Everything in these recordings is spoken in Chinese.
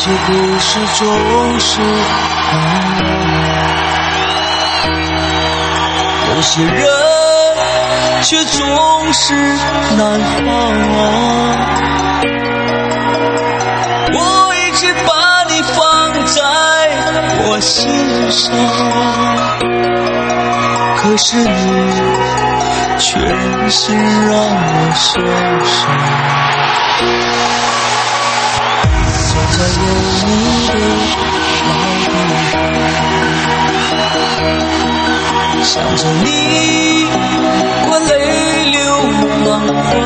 些故事总是难忘，有些人却总是难放。我一直把你放在我心上，可是你却忍心让我受伤。现在有你的老地方，想着你我泪流满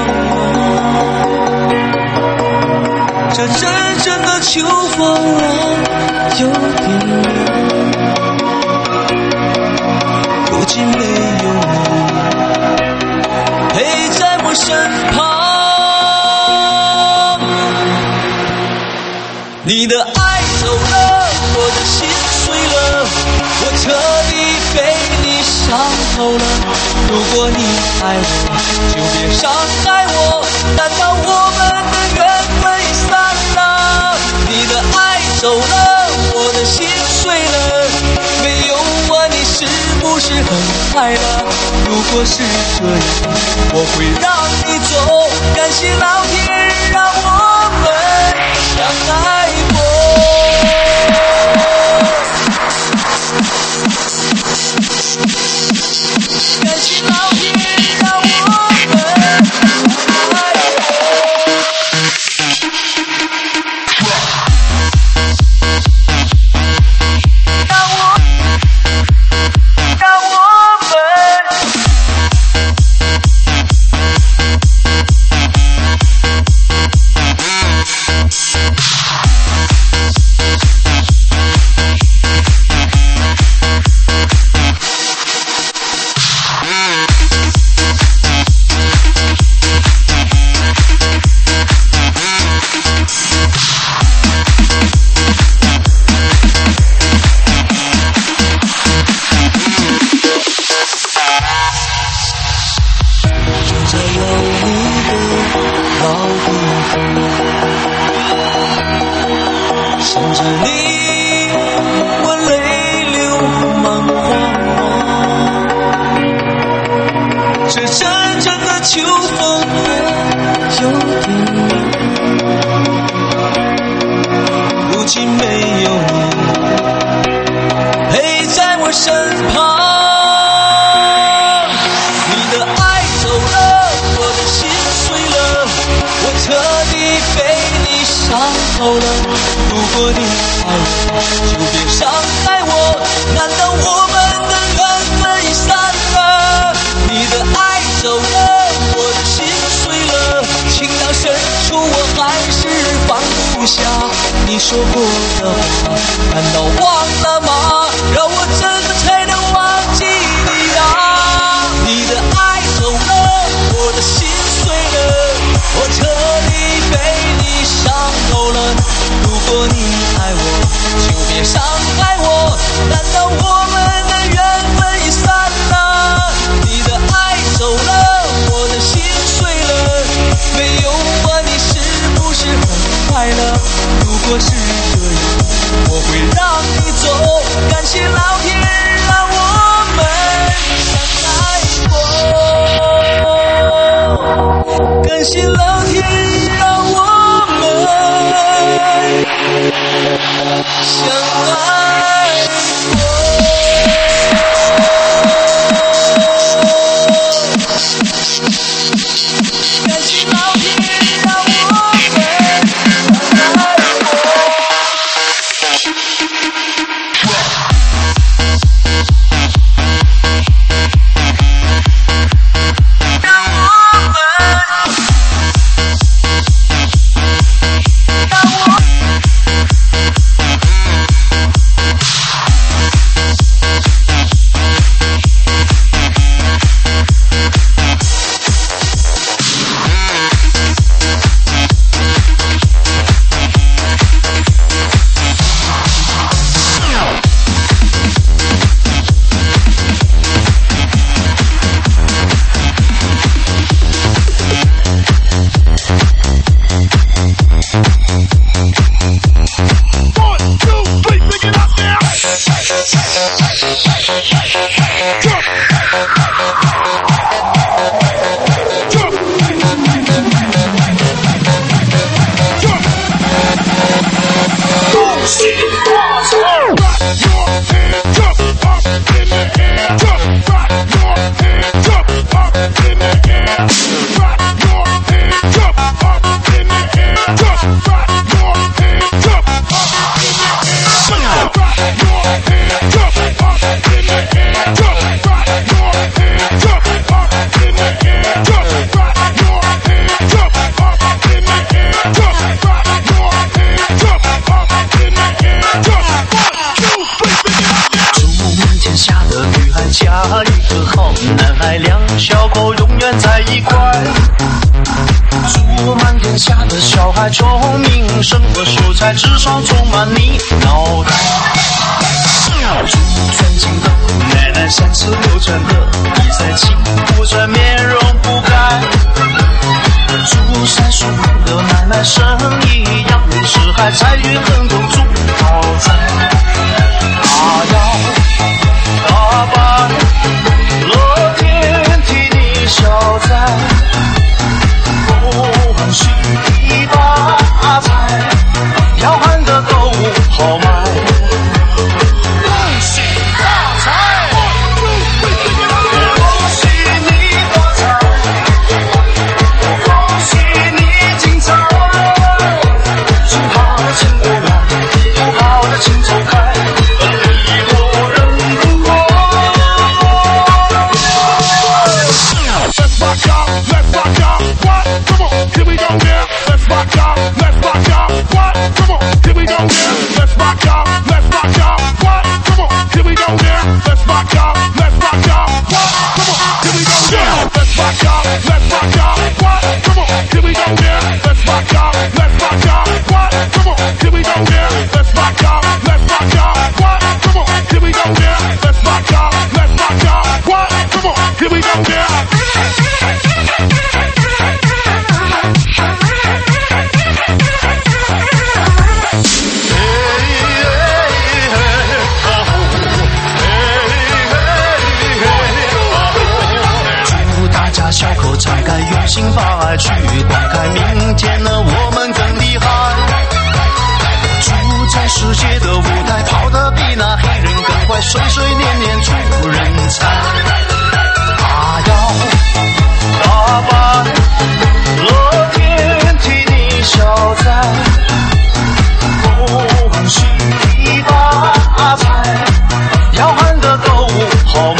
眶，这阵阵的秋风啊有点凉，如今没有你陪在我身旁。你的爱走了，我的心碎了，我彻底被你伤透了。如果你爱我，就别伤害我，难道我们的缘分已散了？你的爱走了，我的心碎了，没有我你是不是很快乐？如果是这样，我会让你走，感谢老天让我们相爱过。感谢老天让我们相爱过。想着你我泪流满眶，这阵阵的秋风有点凉，如今没有你陪在我身旁。你的爱走了，我的心碎了，我彻底被你伤透了。如果你爱我，就别伤害我，难道我们的缘分已散了？你的爱走了，我的心碎了，情到深处我还是放不下。你说过的话，难道忘了吗？让我怎么才能忘记你啊？你的爱走了，我的心碎了，我彻底被你伤透了。如果你爱我，就别伤害我，难道我们的缘分已散了？你的爱走了，我的心碎了，没有我你是不是很快乐？如果是这样，我会让你走，感谢老天让我们相爱过，感谢老天让我们相爱过。感谢老天让我们相爱过。 小狗永远在一块。祝满天下的小孩聪明，生活蔬菜至少充满你脑袋。祝尊敬的奶奶36转的比赛情不转面容不改。祝30后的奶奶生意扬名四海，财运亨通祝好财。大摇大摆，乐天替你消灾，恭喜发财，要喊的购物好买。心把爱去灌溉，明天呢我们更厉害。住在世界的舞台，跑得比那黑人更快，岁岁年年出人才。大摇大摆，乐天替你消灾，恭喜发财，要喊的购物好买。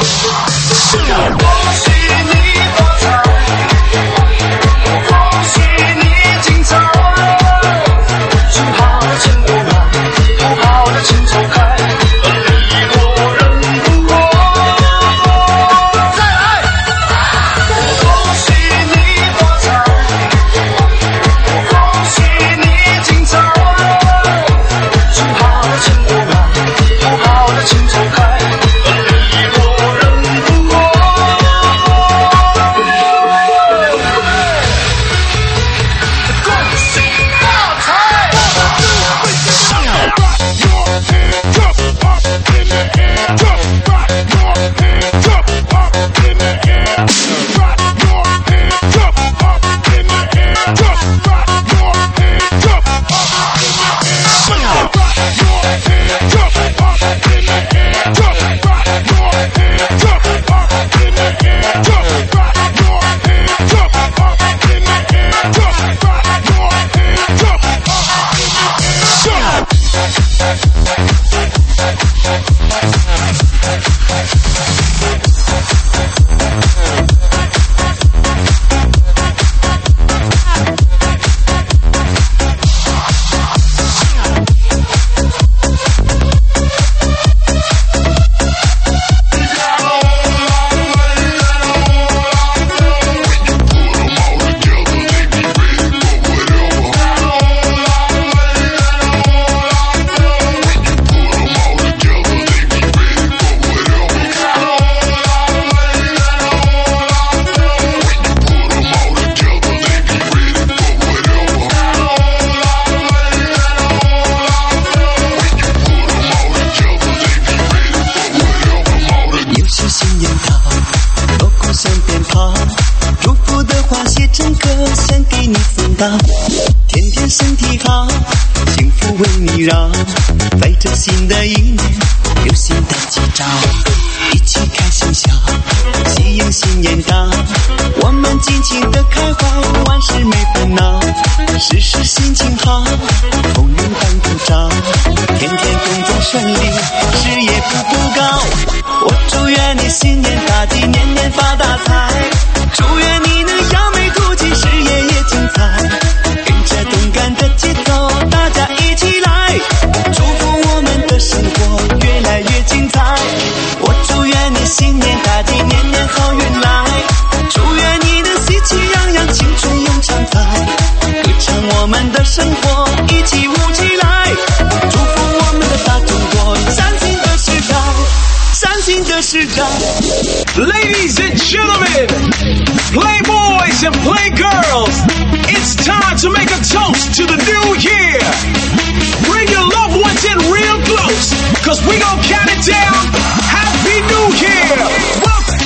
天天身体好，幸福为你绕，在这新的一年有新的记招，一起开心笑，喜迎新年到，我们尽情的开怀，万事没烦恼，时时心情好，风云当头照，天天工作顺利，事业步步高，我祝愿你新年大吉，年年发大财，祝愿你能扬眉吐气，事业也精彩，跟着动感的节奏，大家一起来，祝福我们的生活越来越精彩，我祝愿你新年大吉，年年好运来。 心的市长。 Ladies and gentlemen, playboys and playgirls, it's time to make a toast to the new year. Bring your loved ones in real close, cause we gon' count it down. Happy New Year! Welcome.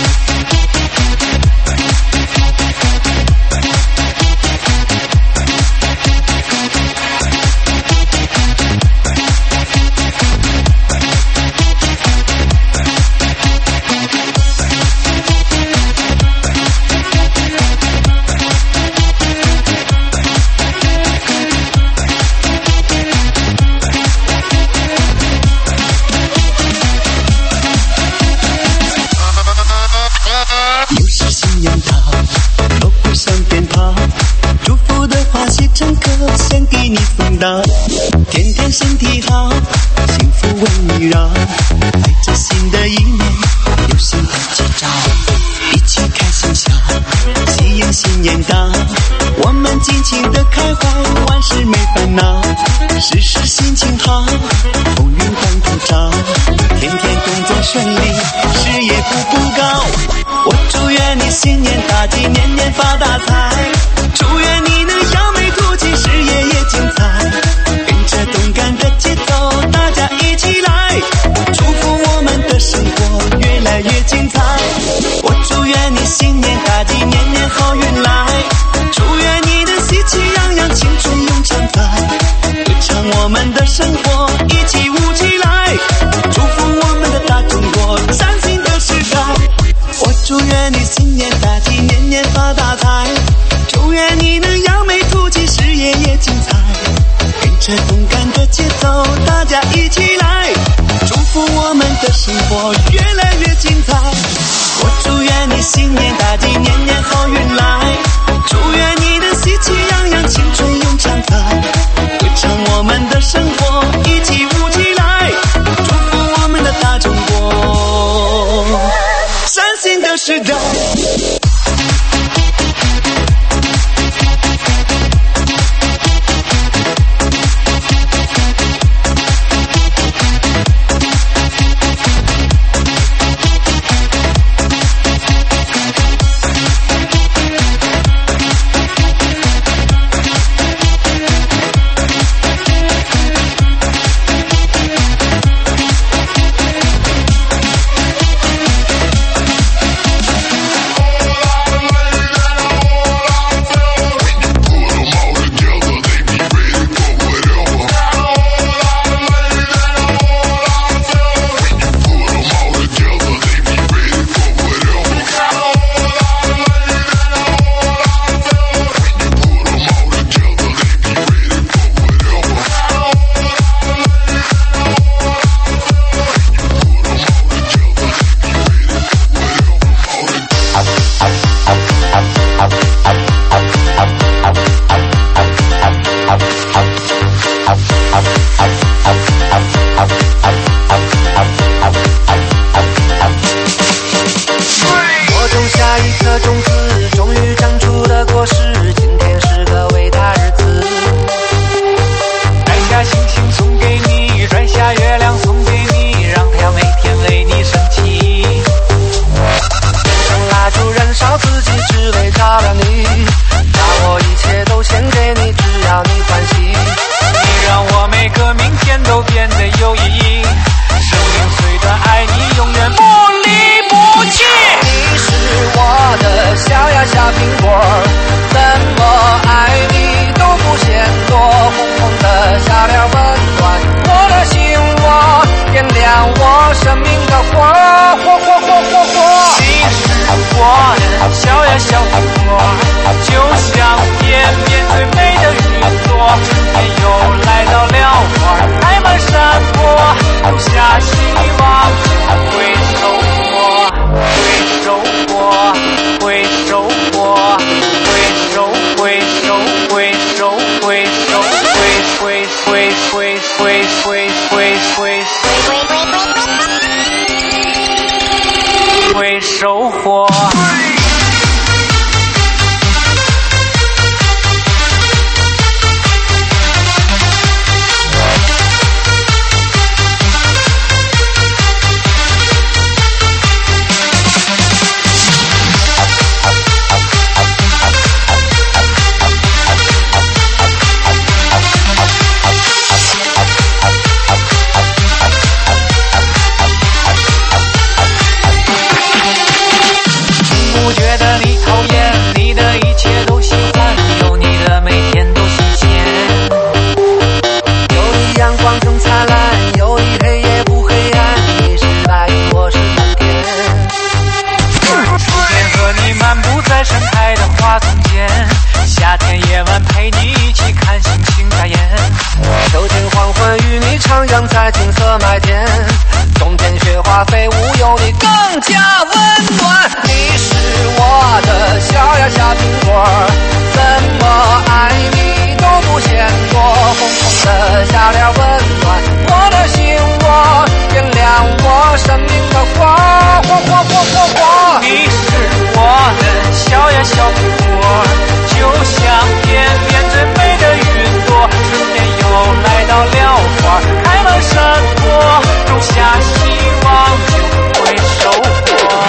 又是新年到，锣鼓响鞭炮，祝福的话写成歌，献给你送到。天天身体好，幸福围你绕，带着新的一年，有新的吉兆，一起开心笑，喜迎新年到。我们尽情的开怀，万事没烦恼，时时心情好，风云换头照，天天工作顺利，事业步步高。我祝愿你新年大吉，年年发大财，祝愿你能扬眉吐气，事业也精彩，跟着动感的节奏，大家一起来，祝福我们的生活越来越精彩。我祝愿你新年大吉，年年好运来，祝愿你能喜气洋洋，青春永常在，歌唱我们的生活，一起舞起来，祝福我们的大中国，崭新的时代。我祝愿你新年大吉，年年发大财，祝愿你能扬眉吐气，事业也精彩，跟着动感的节奏，大家一起来，祝福我们的生活越来越精彩。我祝愿你新年大吉，年年好运来，祝愿你能喜气洋洋，青春永常在，歌唱我们的生活，一起舞起来，祝福我们的大中国，崭新的时代。 会收获。 家温暖。你是我的小呀小苹果，怎么爱你都不嫌多。红红的小脸温暖我的心窝，点亮我生命的花，火火火火火。你是我的小呀小苹果，就像天边最美的云朵，春天又来到了，花开了山坡，种下希望就会收获。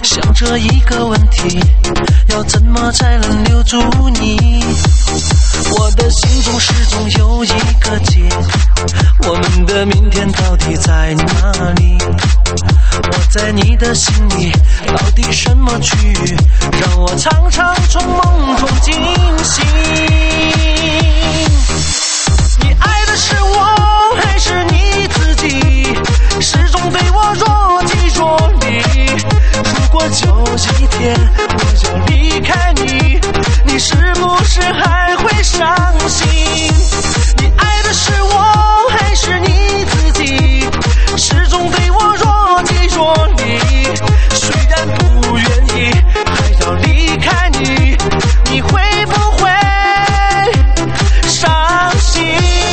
想着一个问题，要怎么才能留住你？我的心中始终有一个结，我们的明天到底在哪里？我在你的心里，到底什么区域，让我常常从梦中惊醒？你爱的是我还是你自己？始终对我若即若离。如果有一天我就离开你，你是不是还会伤心？你爱的是我还是你自己？始终对我若即若离。虽然不愿意，还要离开你，你会不会伤心？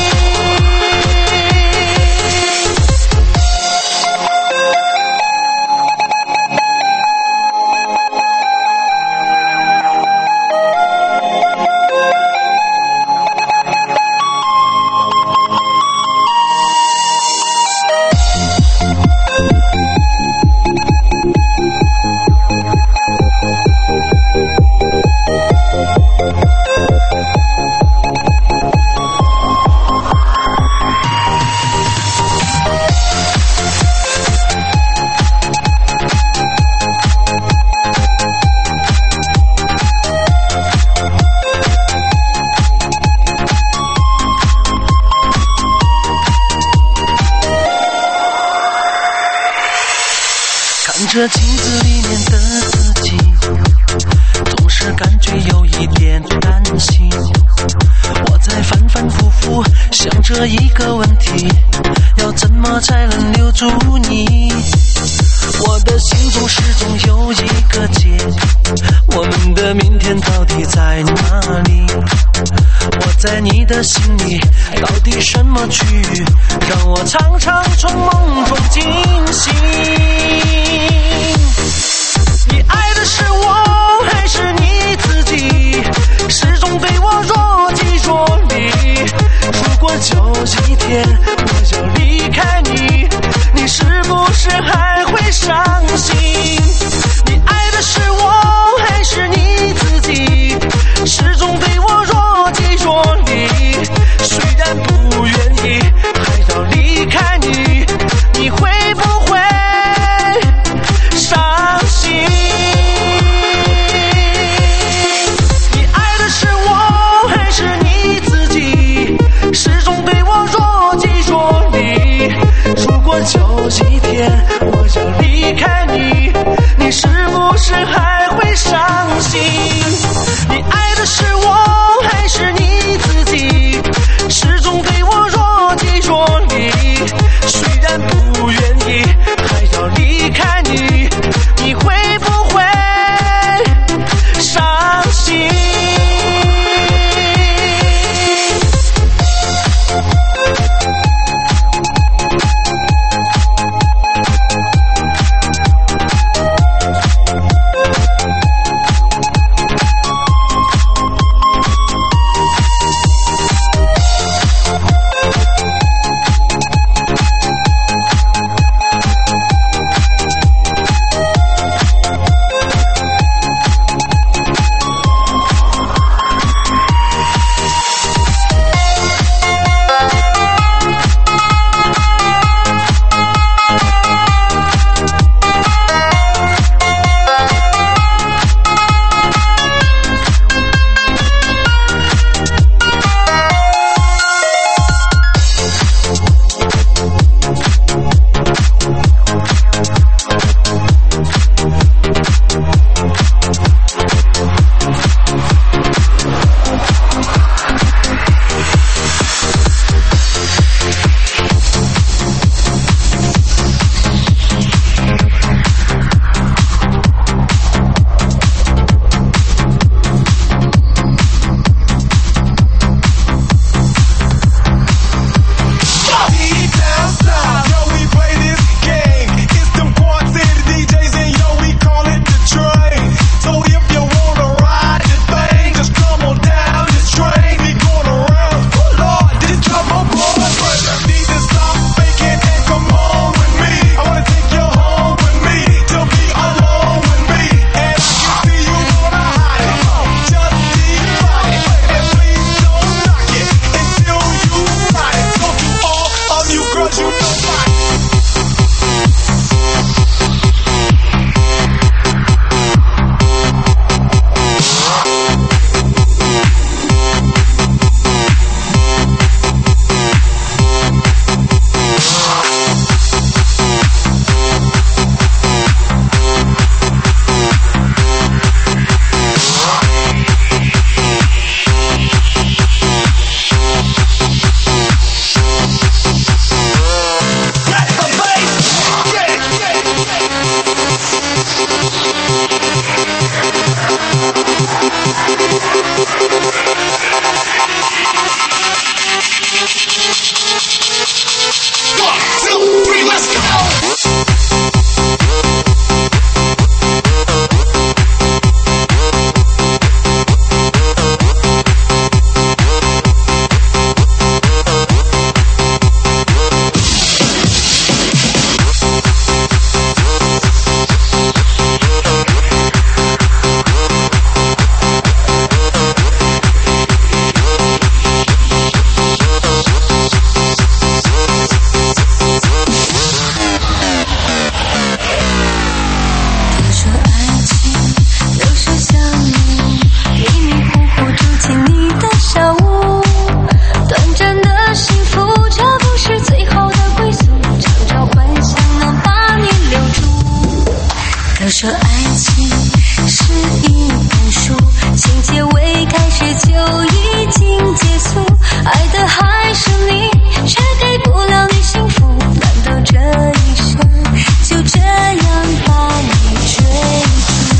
这镜子里面的自己，总是感觉有一点担心。我在反反复复想着一个问题，要怎么才能留住你？我的心中始终有一个结，我们的明天到底在哪里？我在你的心里，到底什么区域，让我常常从梦中惊醒？你爱的是我还是你自己？始终对我若即若离。如果有一天我就离开你，你是不是还会伤心？你爱的是我还是你自己？始终对我若即若离。虽然不愿意，还要离开你，你会不会伤心？你爱的是我还是你自己？始终对我若即若离。如果有一天我要离开你，你是不是还会伤心？你爱的是我还是你自己？始终对我若即若离。虽然不愿意，还要离开你，你会不会伤心？ 说爱情是一本书，情节未开始就已经结束，爱的还是你，却给不了你幸福，难道这一生就这样把你追逐？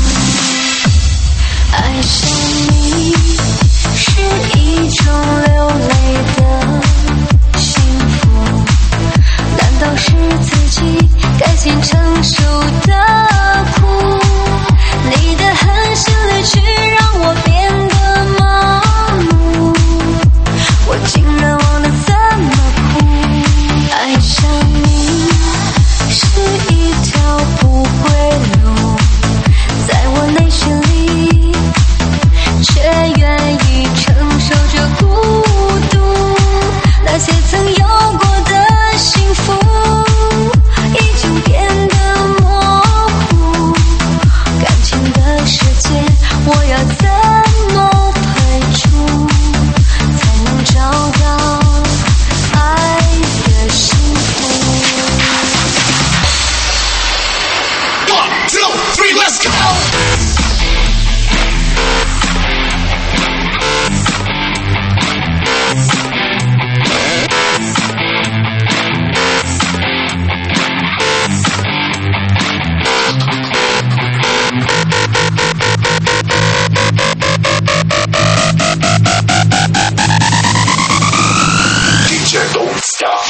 爱上你是一种流泪的幸福，难道是自己该先承受的苦？你的狠心离去让我变得麻木，我竟然忘了怎么哭。爱上你是一条不归路，在我内心里却愿意承受着孤独，那些曾有过的幸福已经变得模糊，感情的世界我要怎么排除，才能找到爱的幸福。 1, 2, 3, let's go! DJ don't stop.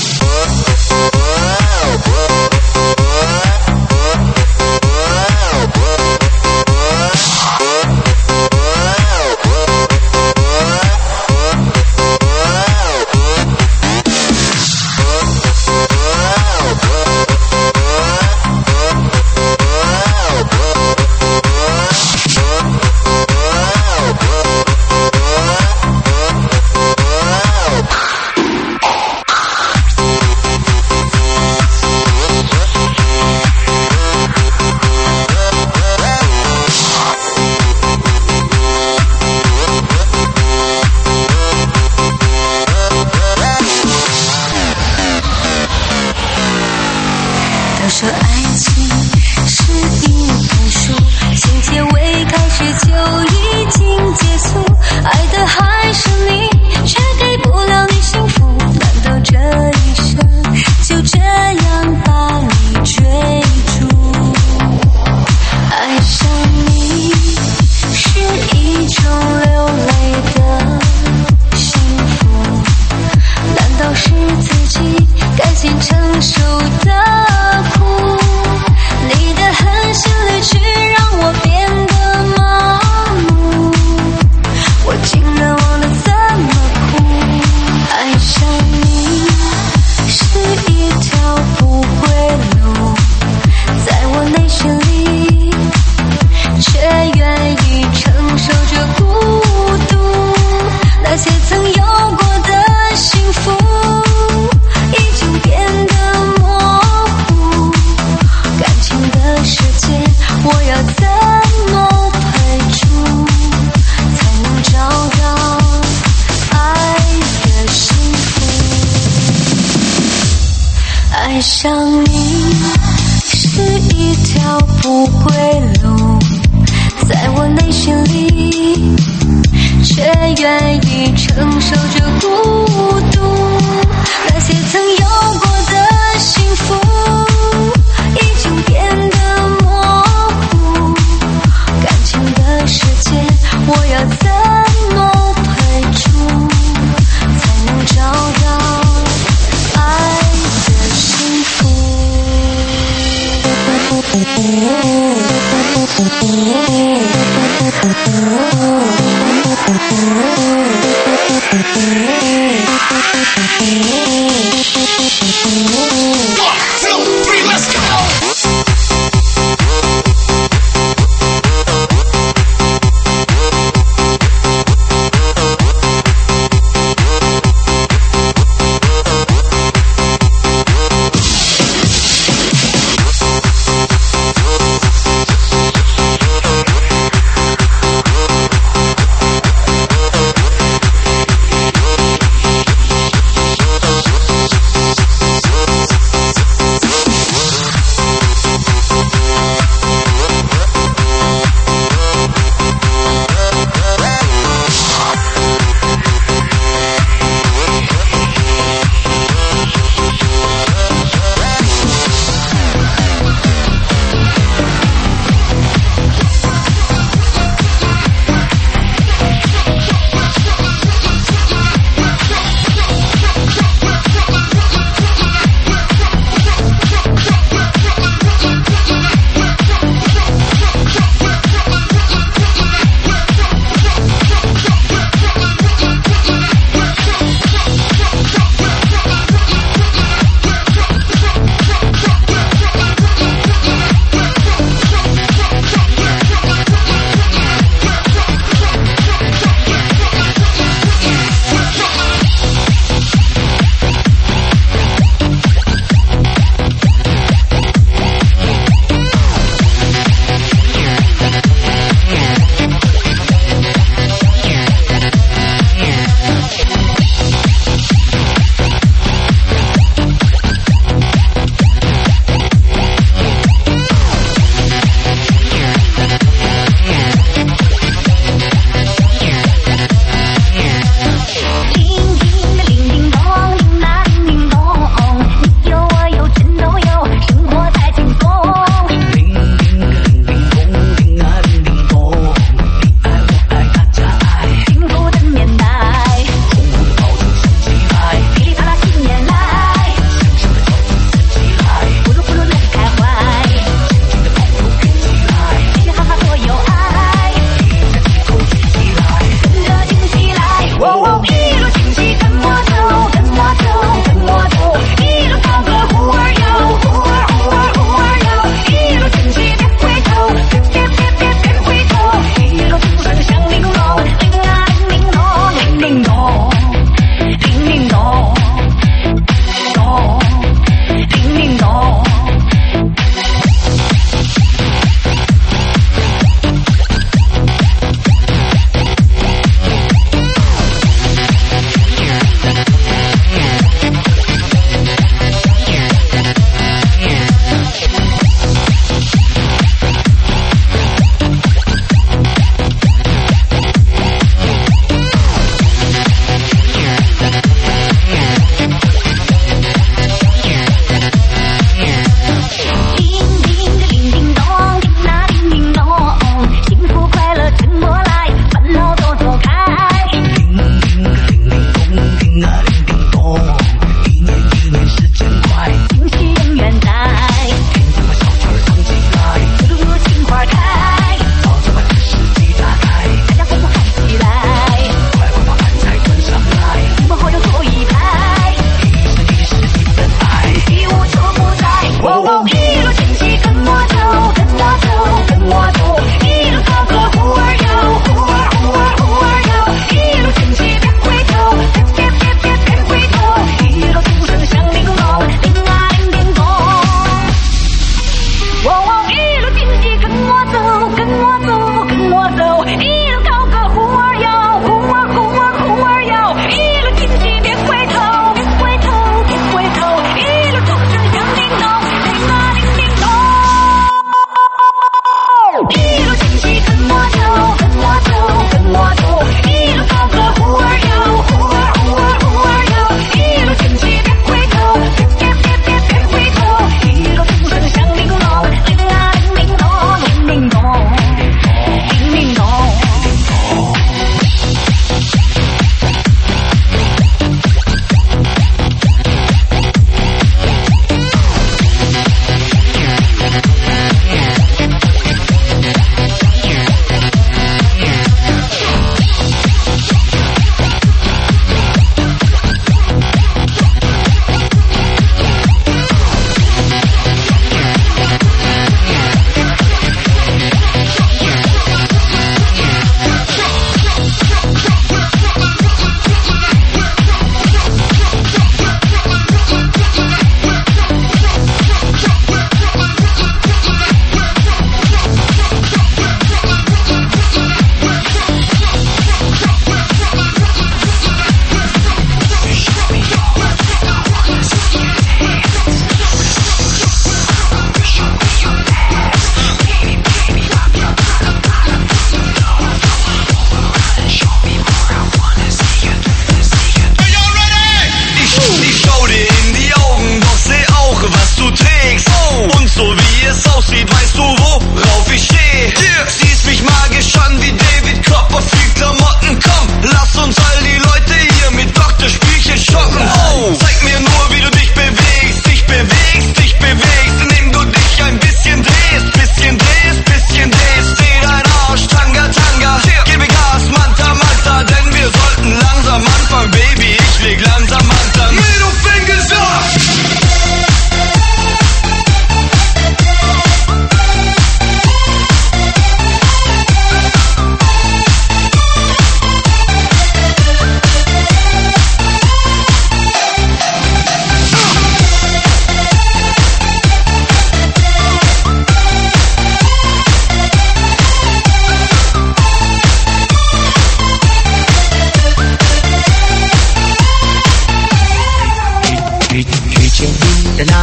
说爱情是一本书，情节未开始就已经结束，爱的还是你，却给不了你幸福，难道这一生就这样把你追逐？爱上你是一种流泪的幸福，难道是自己该先承受的苦？你的狠心离去让我变得麻木，我竟然忘了怎么哭。爱上你是一条不归路，在我内心里却愿意承受着孤独，那些曾有过的幸福已经变得模糊，感情的世界我要怎么排除，才能找到爱的幸福？爱上你是一条不归路，在我内心里却愿意承受着孤独，那些曾有过的幸福已经变得模糊，感情的世界我要怎么排除，才能找到爱的幸福？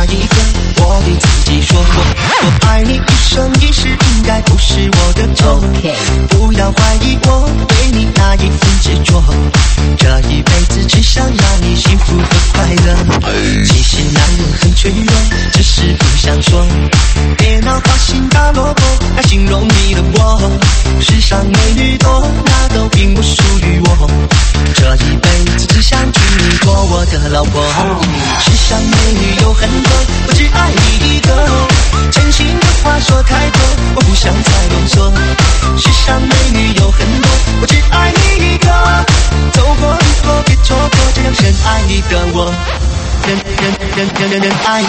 一个，我对自己说，我爱你一生一世，应该不是我的错。不要怀疑我对你那一份执着，这一辈子只想让你幸福和快乐。其实男人很脆弱，只是不想说。别拿花心大萝卜来形容你的我，世上美女多，那都并不属于我。这一辈子只想娶你做我的老婆。世上美女有很多，我只爱你一个。真心的话说太多，我不想再啰嗦。世上美女有很多，我只爱你一个。走过路过别错过，这样深爱你的我，人爱。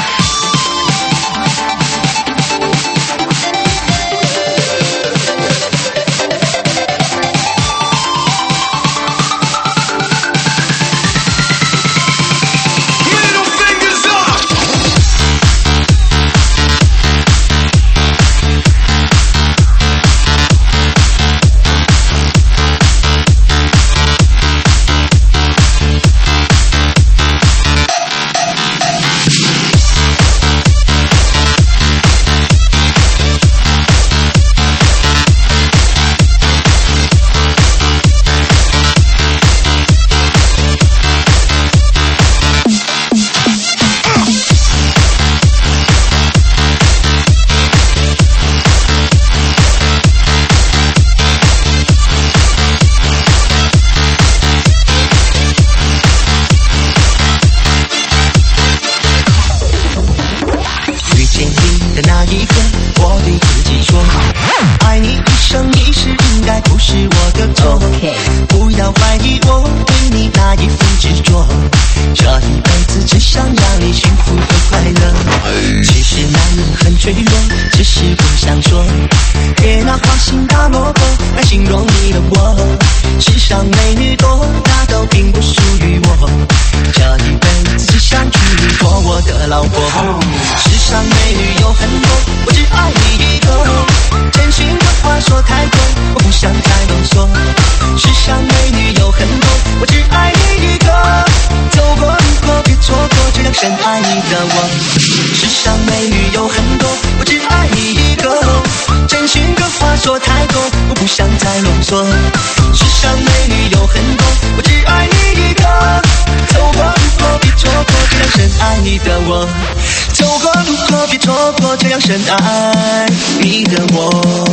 深爱你的我。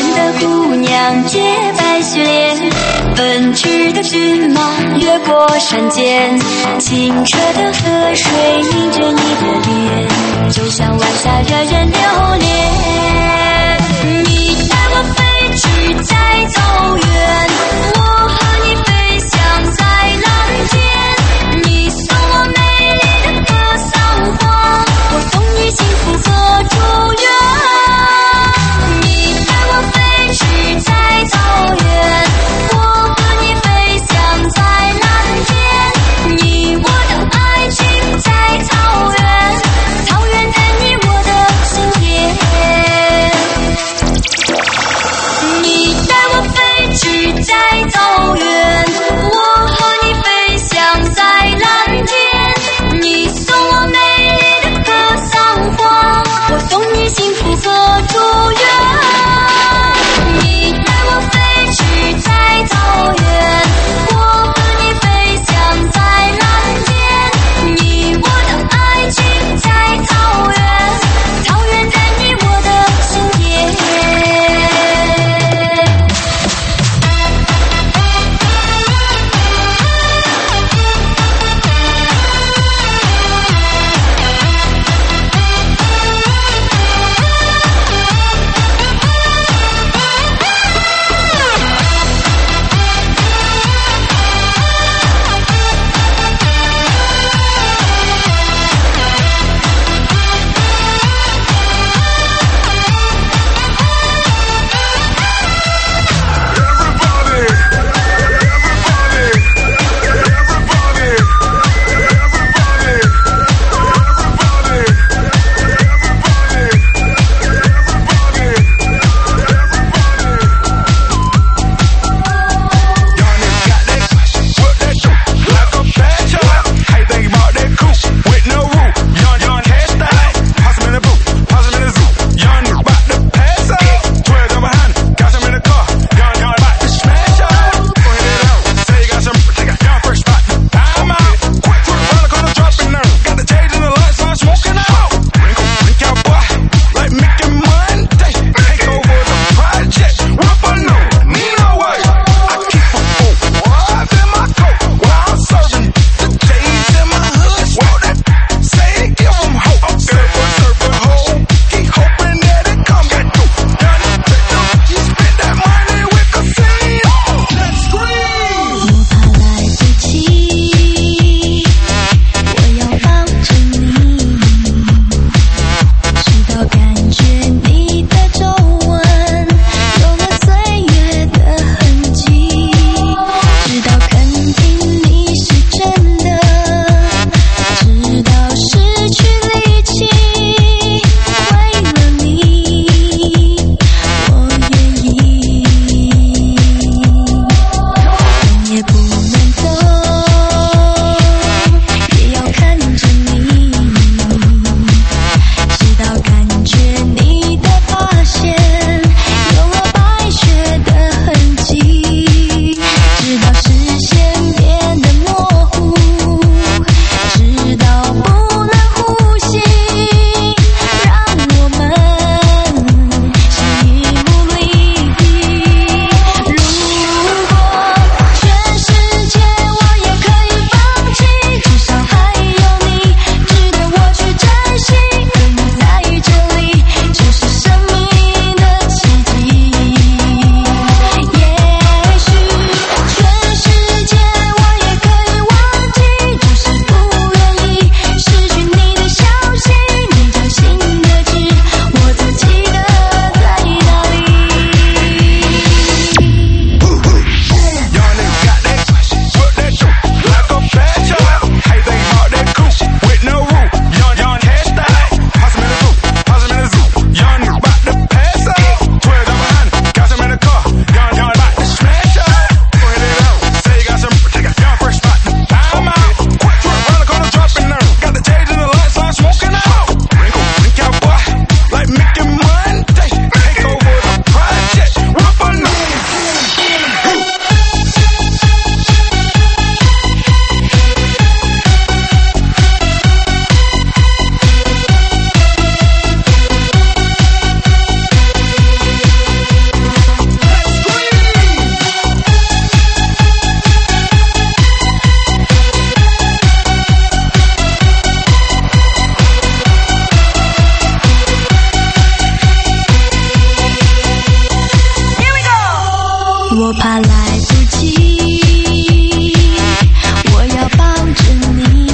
园的姑娘洁白雪脸，奔驰的骏马越过山间，清澈的河水映着你的脸，就像晚霞惹人留恋。你带我飞去在草原，我和你飞翔在蓝天，你送我美丽的格桑花，我送你幸福和祝愿。你带我飞去在草原，我和你飞翔在蓝天，你我的爱情在草原，草原在你我的心田。 我怕来不及，我要抱着你，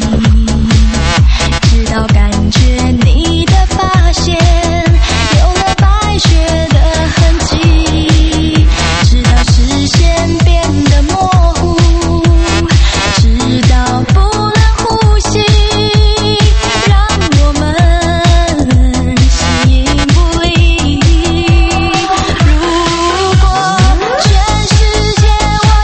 直到感觉你的发线有了白雪的痕迹，直到视线变得模糊，直到不能呼吸，让我们形影不离。如果全世界我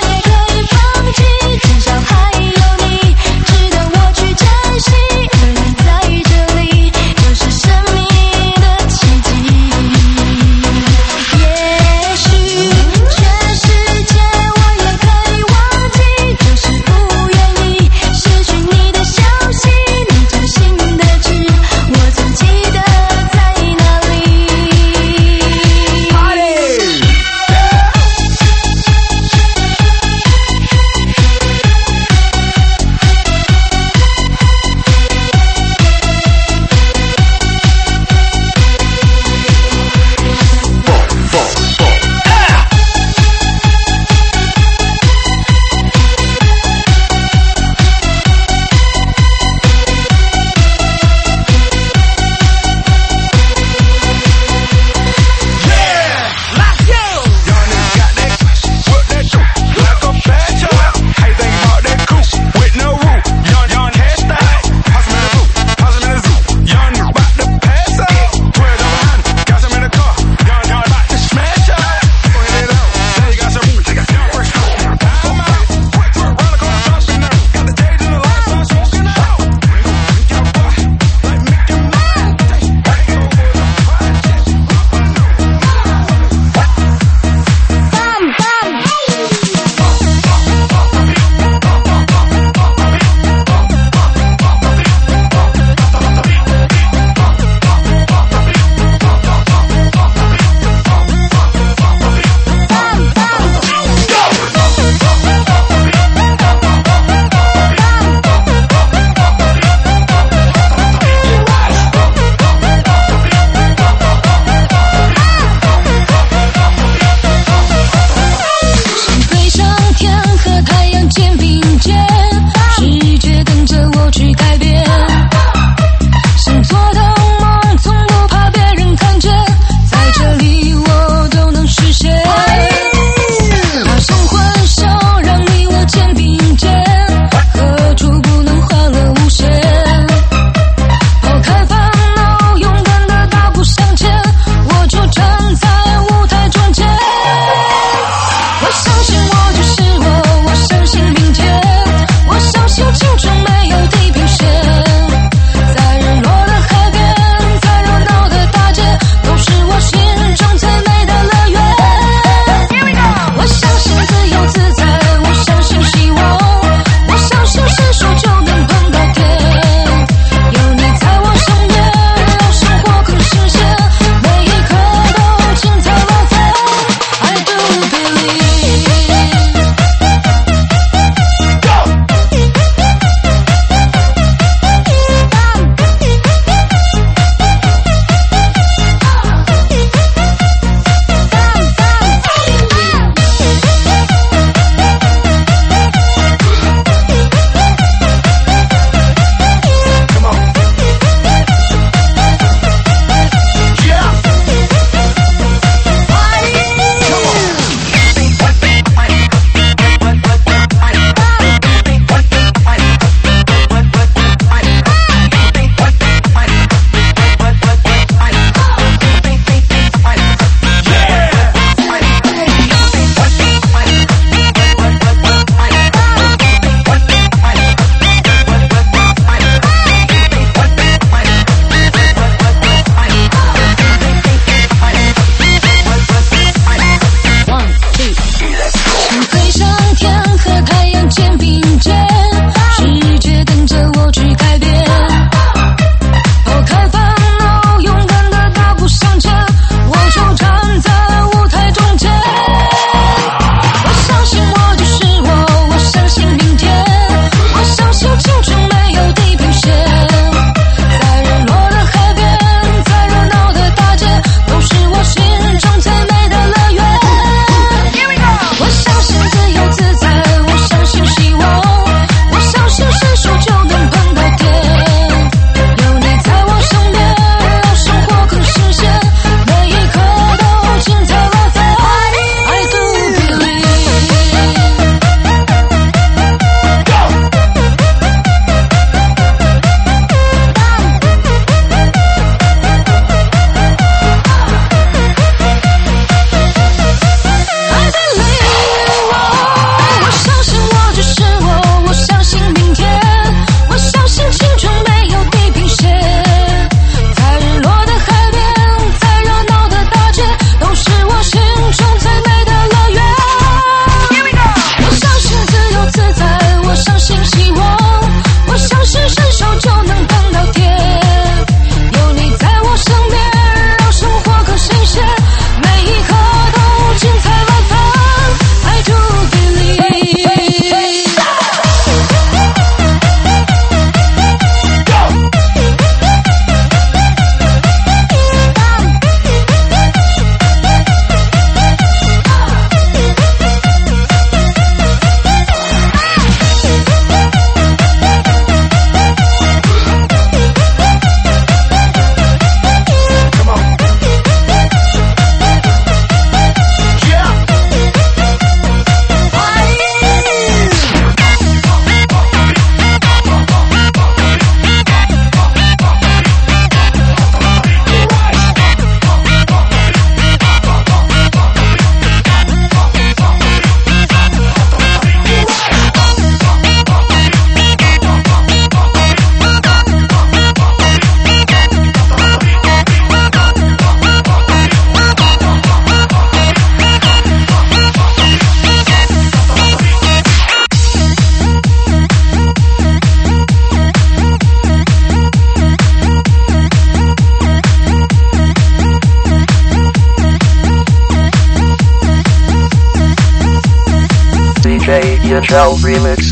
DJ DHL Remix.